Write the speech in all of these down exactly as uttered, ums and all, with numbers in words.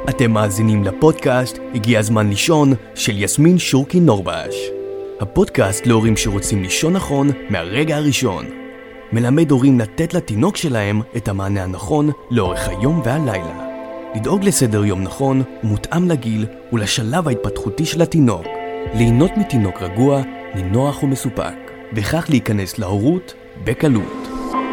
אתם מאזינים לפודקאסט הגיע הזמן לישון של יסמין שורקי נורבש. הפודקאסט להורים שרוצים לישון נכון מהרגע הראשון. מלמד הורים לתת לתינוק שלהם את המענה הנכון לאורך היום והלילה. לדאוג לסדר יום נכון ומותאם לגיל ולשלב ההתפתחותי של התינוק. ליהנות מתינוק רגוע, נינוח ומסופק, וכך להיכנס להורות בקלות.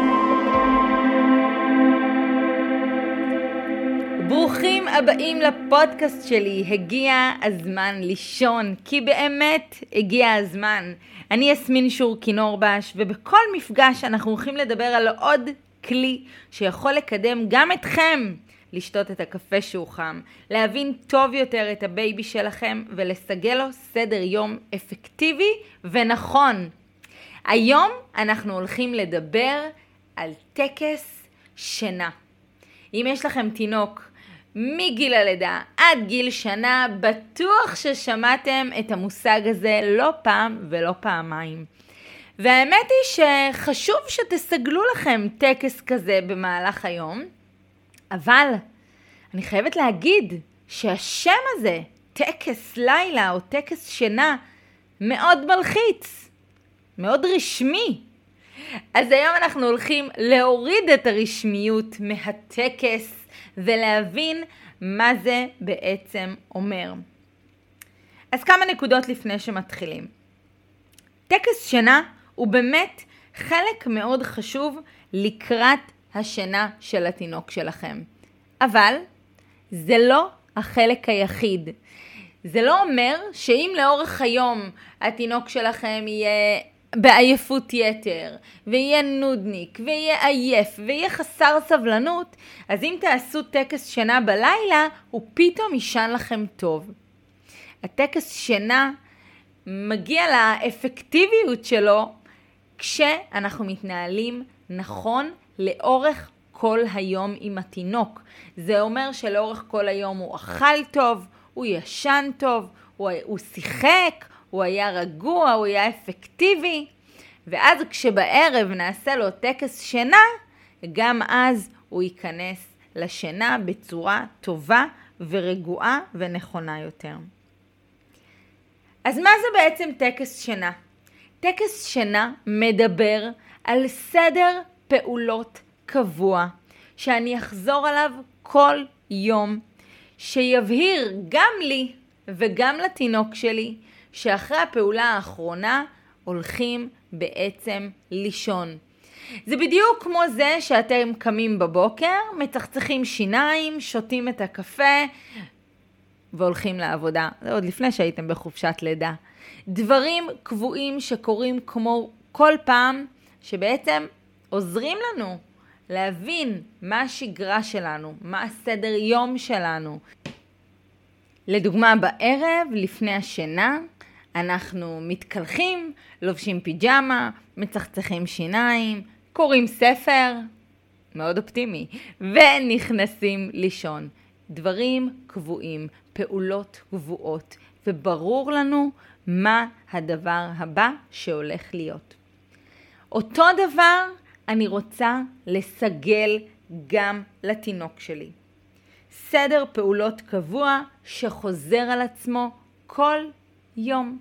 ברוכים הבאים לפודקאסט שלי, הגיע הזמן לישון, כי באמת הגיע הזמן. אני יסמין שורקי נורבש, ובכל מפגש אנחנו הולכים לדבר על עוד כלי שיכול לקדם גם אתכם לשתות את הקפה שהוא חם, להבין טוב יותר את הבייבי שלכם ולסגל לו סדר יום אפקטיבי ונכון. היום אנחנו הולכים לדבר על טקס שינה. אם יש לכם תינוק מגיל הלידה עד גיל שנה, בטוח ששמעתם את המושג הזה לא פעם ולא פעמיים. והאמת היא שחשוב שתסגלו לכם טקס כזה במהלך היום, אבל אני חייבת להגיד שהשם הזה, טקס לילה או טקס שינה, מאוד מלחיץ, מאוד רשמי. אז היום אנחנו הולכים להוריד את הרשמיות מהטקס ולהבין מה זה בעצם אומר. אז כמה נקודות לפני שמתחילים. טקס שינה הוא באמת חלק מאוד חשוב לקראת השינה של התינוק שלכם. אבל זה לא החלק היחיד. זה לא אומר שאם לאורך היום התינוק שלכם יהיה בעייפות יתר, ויהיה נודניק, ויהיה עייף, ויהיה חסר סבלנות, אז אם תעשו טקס שינה בלילה, הוא פתאום יישן לכם טוב. הטקס שינה מגיע לאפקטיביות שלו כשאנחנו מתנהלים נכון לאורך כל היום עם התינוק. זה אומר שלאורך כל היום הוא אכל טוב, הוא ישן טוב, הוא, הוא שיחק, הוא היה רגוע, הוא היה אפקטיבי, ואז כשבערב נעשה לו טקס שינה, גם אז הוא ייכנס לשינה בצורה טובה ורגועה ונכונה יותר. אז מה זה בעצם טקס שינה? טקס שינה מדבר על סדר פעולות קבוע, שאני אחזור עליו כל יום, שיבהיר גם לי וגם לתינוק שלי, שאחרי הפעולה האחרונה הולכים בעצם לישון. זה בדיוק כמו זה שאתם קמים בבוקר, מצחצחים שיניים, שותים את הקפה והולכים לעבודה. זה עוד לפני שהייתם בחופשת לידה. דברים קבועים שקורים כמו כל פעם, שבעצם עוזרים לנו להבין מה השגרה שלנו, מה הסדר יום שלנו. לדוגמה, בערב, לפני השינה, אנחנו מתקלחים, לובשים פיג'מה, מצחצחים שיניים, קוראים ספר, מאוד אופטימי, ונכנסים לישון. דברים קבועים, פעולות קבועות, וברור לנו מה הדבר הבא שהולך להיות. אותו דבר אני רוצה לסגל גם לתינוק שלי. סדר פעולות קבוע שחוזר על עצמו כל יום.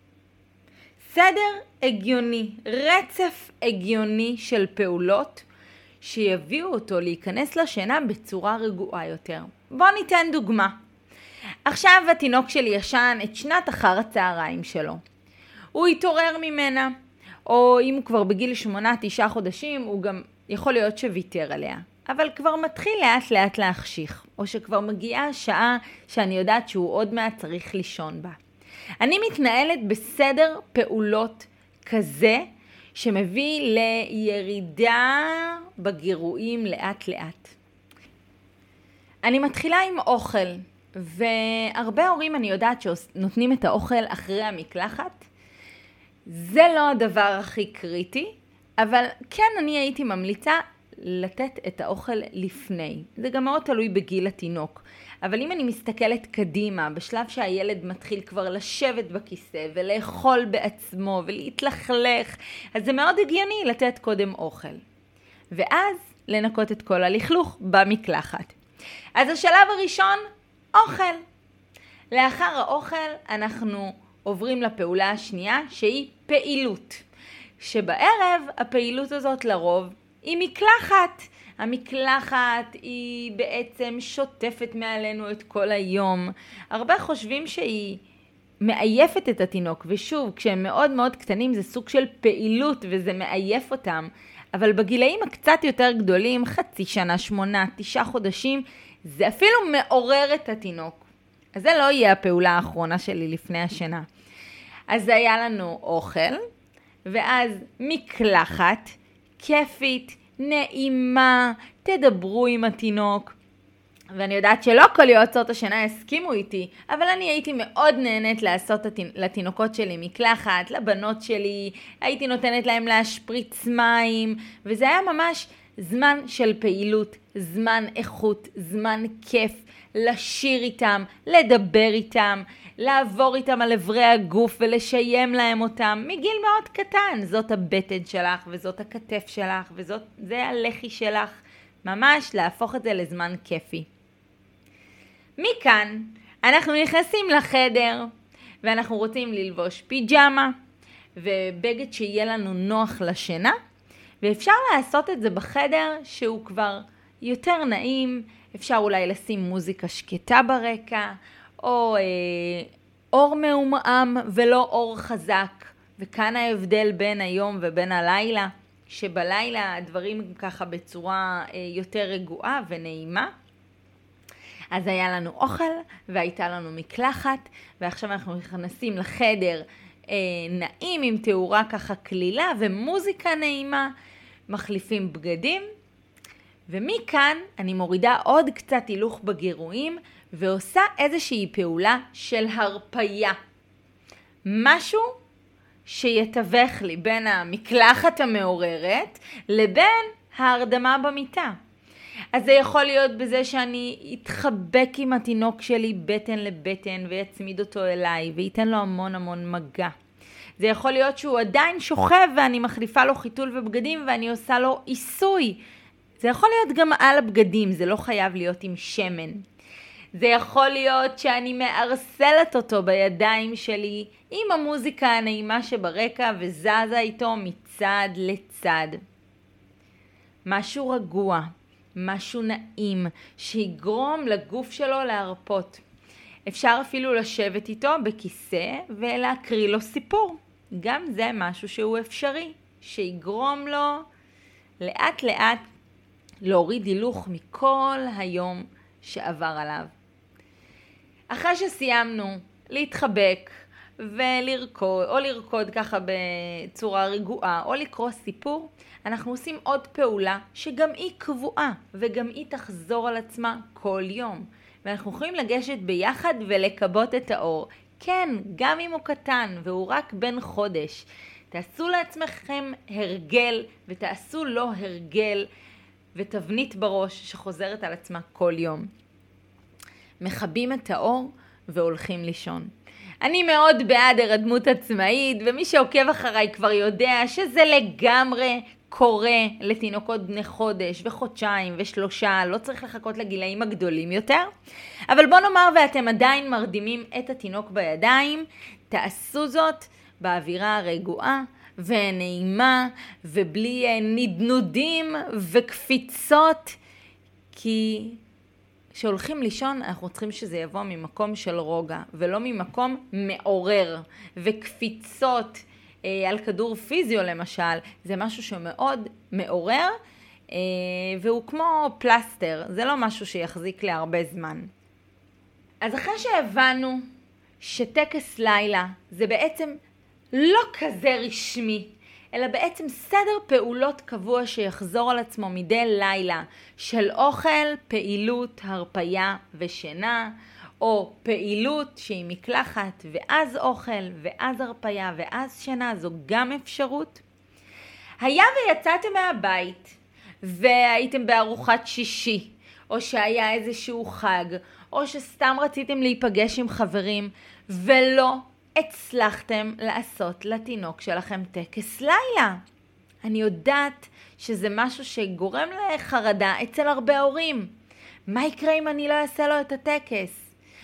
סדר הגיוני, רצף הגיוני של פעולות שיביאו אותו להיכנס לשינה בצורה רגועה יותר. בואו ניתן דוגמה. עכשיו התינוק שלי ישן את שנת אחר הצהריים שלו. הוא יתעורר ממנה, או אם הוא כבר בגיל שמונה, תשעה חודשים, הוא גם יכול להיות שוויתר עליה. אבל כבר מתחיל לאט לאט להחשיך, או שכבר מגיעה השעה שאני יודעת שהוא עוד מעט צריך לישון בה. אני מתנהלת בסדר פעולות כזה, שמביא לירידה בגירויים לאט לאט. אני מתחילה עם אוכל, והרבה הורים אני יודעת שנותנים את האוכל אחרי המקלחת. זה לא הדבר הכי קריטי, אבל כן אני הייתי ממליצה לתת את האוכל לפני. זה גם מאוד תלוי בגיל התינוק. אבל אם אני מסתכלת קדימה, בשלב שהילד מתחיל כבר לשבת בכיסא ולאכול בעצמו ולהתלכלך, אז זה מאוד הגיוני לתת קודם אוכל. ואז לנקות את כל הלכלוך במקלחת. אז השלב הראשון, אוכל. לאחר האוכל אנחנו עוברים לפעולה השנייה שהיא פעילות. שבערב הפעילות הזאת לרוב היא מקלחת. המקלחת היא בעצם שוטפת מעלינו את כל היום. הרבה חושבים שהיא מעייפת את התינוק, ושוב, כשהם מאוד מאוד קטנים זה סוג של פעילות וזה מעייף אותם. אבל בגילאים הקצת יותר גדולים, חצי שנה, שמונה, תשעה חודשים, זה אפילו מעורר את התינוק. אז זה לא יהיה הפעולה האחרונה שלי לפני השינה. אז היה לנו אוכל, ואז מקלחת, כיפית, נעימה, תדברו עם התינוק. ואני יודעת שלא כל יועצות השינה הסכימו איתי, אבל אני הייתי מאוד נהנית לעשות לתינוקות שלי מקלחת, לבנות שלי, הייתי נותנת להם להשפריץ מים, וזה היה ממש זמן של פעילות, זמן איכות, זמן כיף, לשיר איתם, לדבר איתם, לעבור איתם על עברי הגוף ולשיים להם אותם מגיל מאוד קטן. זאת הבטן שלך וזאת הכתף שלך וזאת זה הלחי שלך. ממש להפוך את זה לזמן כיפי. מכאן אנחנו נכנסים לחדר ואנחנו רוצים ללבוש פיג'מה ובגד שיהיה לנו נוח לשינה, ואפשר לעשות את זה בחדר שהוא כבר יותר נעים. אפשר אולי לשים מוזיקה שקטה ברקע, או אה, אור מעומעם ולא אור חזק. וכאן ההבדל בין היום ובין הלילה, שבלילה הדברים ככה בצורה אה, יותר רגועה ונעימה. אז היה לנו אוכל והייתה לנו מקלחת, ועכשיו אנחנו נכנסים לחדר אה, נעים עם תאורה ככה כלילה ומוזיקה נעימה, מחליפים בגדים, ומכאן אני מורידה עוד קצת הילוך בגירויים ועושה איזושהי פעולה של הרפייה. משהו שיתווך לי בין המקלחת המעוררת לבין ההרדמה במיטה. אז זה יכול להיות בזה שאני אתחבק עם התינוק שלי בטן לבטן ויצמיד אותו אליי וייתן לו המון המון מגע. זה יכול להיות שהוא עדיין שוכב ואני מחליפה לו חיתול ובגדים ואני עושה לו עיסוי. זה יכול להיות גם על הבגדים, זה לא חייב להיות עם שמן. זה יכול להיות שאני מארסלת אותו בידיים שלי עם המוזיקה הנעימה שברקע וזזה איתו מצד לצד. משהו רגוע, משהו נעים שיגרום לגוף שלו להרפות. אפשר אפילו לשבת איתו בכיסא ולהקריא לו סיפור. גם זה משהו שהוא אפשרי, שיגרום לו לאט לאט להוריד הילוך מכל היום שעבר עליו. אחרי שסיימנו להתחבק ולרקוד, או לרקוד ככה בצורה רגועה, או לקרוא סיפור, אנחנו עושים עוד פעולה שגם היא קבועה, וגם היא תחזור על עצמה כל יום. ואנחנו יכולים לגשת ביחד ולקבות את האור. כן, גם אם הוא קטן והוא רק בן חודש. תעשו לעצמכם הרגל ותעשו לו הרגל ותבנית בראש שחוזרת על עצמה כל יום. מחבים את האור והולכים לישון. אני מאוד בעד הרדמות עצמאית, ומי שעוקב אחריי כבר יודע שזה לגמרי קורה לתינוקות בני חודש וחודשיים ושלושה, לא צריך לחכות לגילאים הגדולים יותר. אבל בוא נאמר ואתם עדיין מרדימים את התינוק בידיים, תעשו זאת באווירה הרגועה ונעימה ובלי נדנודים וקפיצות, כי כשהולכים לישון אנחנו צריכים שזה יבוא ממקום של רוגע ולא ממקום מעורר. וקפיצות אה, על כדור פיזיו למשל זה משהו שמאוד מעורר אה, והוא כמו פלסטר, זה לא משהו שיחזיק להרבה זמן. אז אחרי שהבנו שטקס לילה זה בעצם לא כזה רשמי, אלא בעצם סדר פעולות קבוע שיחזור על עצמו מדי לילה של אוכל, פעילות, הרפייה ושינה, או פעילות שהיא מקלחת ואז אוכל ואז הרפייה ואז שינה, זו גם אפשרות. היה ויצאתם מהבית והייתם בארוחת שישי, או שהיה איזשהו חג, או שסתם רציתם להיפגש עם חברים ולא הצלחתם לעשות לתינוק שלכם טקס לילה. אני יודעת שזה משהו שגורם לחרדה אצל הרבה הורים. מה יקרה אם אני לא אעשה לו את הטקס?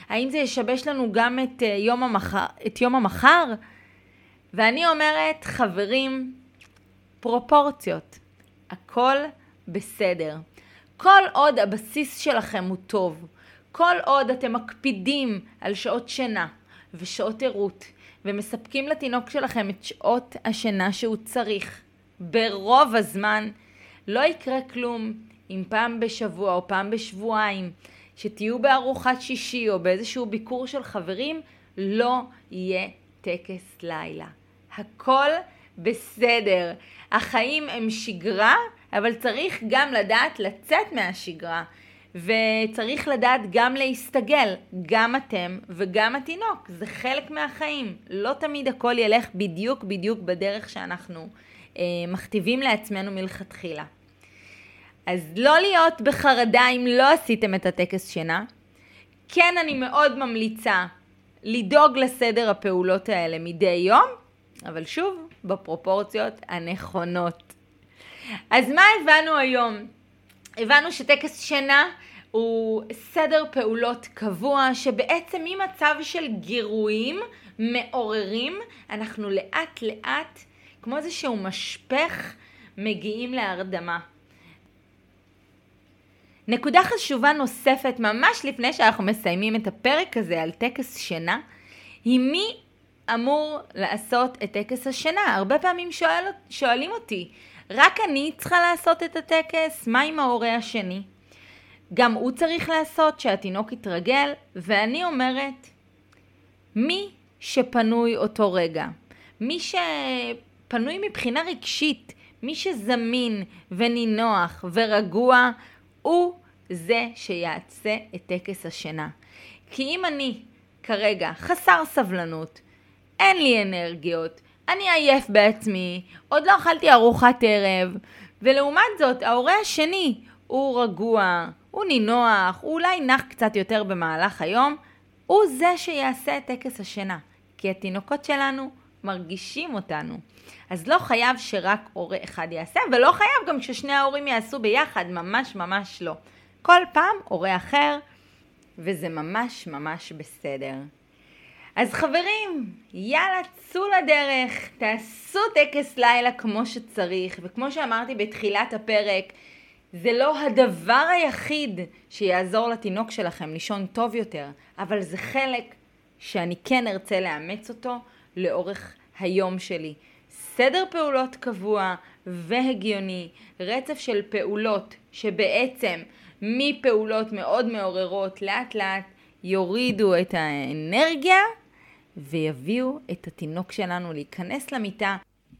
האם זה ישבש לנו גם את יום המחר, את יום המחר? ואני אומרת, חברים, פרופורציות. הכל בסדר. כל עוד הבסיס שלכם הוא טוב, כל עוד אתם מקפידים על שעות שינה ושעות עירות, ומספקים לתינוק שלכם את שעות השינה שהוא צריך, ברוב הזמן, לא יקרה כלום אם פעם בשבוע או פעם בשבועיים, שתהיו בארוחת שישי או באיזשהו ביקור של חברים, לא יהיה טקס לילה. הכל בסדר. החיים הם שגרה, אבל צריך גם לדעת לצאת מהשגרה. וצריך לדעת גם להסתגל, גם אתם וגם התינוק. זה חלק מהחיים. לא תמיד הכל ילך בדיוק בדיוק בדרך שאנחנו אה, מכתיבים לעצמנו מלכתחילה. אז לא להיות בחרדה אם לא עשיתם את הטקס שינה. כן, אני מאוד ממליצה לדאוג לסדר הפעולות האלה מדי יום, אבל שוב, בפרופורציות הנכונות. אז מה הבנו היום? הבנו שטקס שינה הוא סדר פעולות קבוע, שבעצם ממצב של גירויים מעוררים, אנחנו לאט לאט, כמו איזשהו משפך, מגיעים להרדמה. נקודה חשובה נוספת, ממש לפני שאנחנו מסיימים את הפרק הזה על טקס שינה, היא מי אמור לעשות את טקס השינה. הרבה פעמים שואל, שואלים אותי, רק אני צריכה לעשות את הטקס? מה עם ההורה השני? גם הוא צריך לעשות שהתינוק יתרגל, ואני אומרת, מי שפנוי אותו רגע, מי שפנוי מבחינה רגשית, מי שזמין ונינוח ורגוע, הוא זה שיעשה את טקס השינה. כי אם אני כרגע חסר סבלנות, אין לי אנרגיות, אני עייף בעצמי, עוד לא אכלתי ארוחת ערב, ולעומת זאת ההורה השני הוא רגוע, הוא נינוח, הוא אולי נח קצת יותר במהלך היום, הוא זה שיעשה את טקס השינה. כי התינוקות שלנו מרגישים אותנו. אז לא חייב שרק הורה אחד יעשה, ולא חייב גם ששני ההורים יעשו ביחד, ממש ממש לא. כל פעם הורה אחר, וזה ממש ממש בסדר. אז חברים, יאללה, צאו לדרך, תעשו טקס לילה כמו שצריך, וכמו שאמרתי בתחילת הפרק, זה לא הדבר היחיד שיעזור לתינוק שלכם לישון טוב יותר, אבל זה חלק שאני כן ארצה לאמץ אותו לאורך היום שלי. סדר פעולות קבוע והגיוני, רצף של פעולות שבעצם מפעולות מאוד מעוררות לאט לאט יורידו את האנרגיה ויביאו את התינוק שלנו להיכנס למיטה.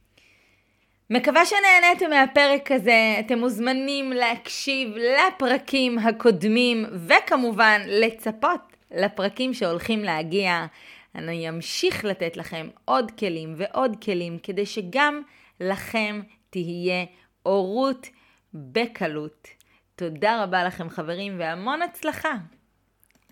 מקווה שנהניתם מהפרק הזה. אתם מוזמנים להקשיב לפרקים הקודמים וכמובן לצפות לפרקים שהולכים להגיע. אני אמשיך לתת לכם עוד כלים ועוד כלים כדי שגם לכם תהיה אורות בקלות. תודה רבה לכם חברים והמון הצלחה.